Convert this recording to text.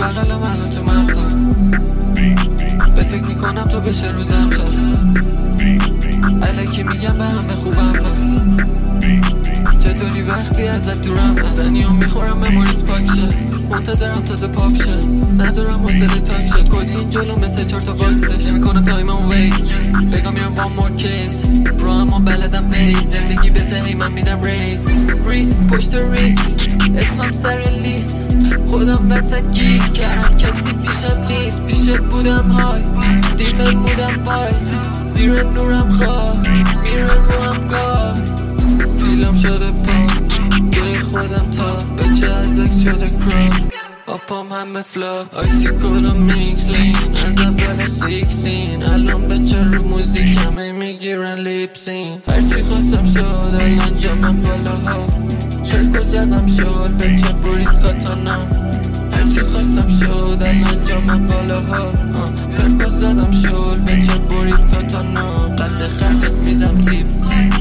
بغلم الان تو مغزم، به فکر میکنم تو بشه روزم شد، الکی میگم به همه خوبم من، چطوری وقتی ازت دورم بزنی و میخورم مموریز پاک شه، منتظرم تازه پاپ شه، ندارم حوصله تاک شه، کدی این جلو مثل 4 تا باکسش نمیکنم تایمم ویست، بگم میرم وان مور کیس برو اما بلدم بیس، زندگی بته هی من میدم ریس پشت ریس، اسمم سر لیست، خودم وسط گیر کردم کسی پیشم نیست، پیشت بودم های دیمه مودم وایز، زیر نورم خواه میره روم گاه، پیلم شده پاک جای خودم تا بچه از اکس شده کرام، آپام همه فلاپ آکسی کدم میکس لین، از اول 16 الان بچه رو موزیک همه میگیرن لیپسین، هرچی خواستم شد الان جامم بالاها، پرکو زدم شد بچه برید کاتانا، هرچی خواستم شد الان جامم بالاها، پرکو زدم شد بچه برید کاتانا، قد خرجت میدم تیپ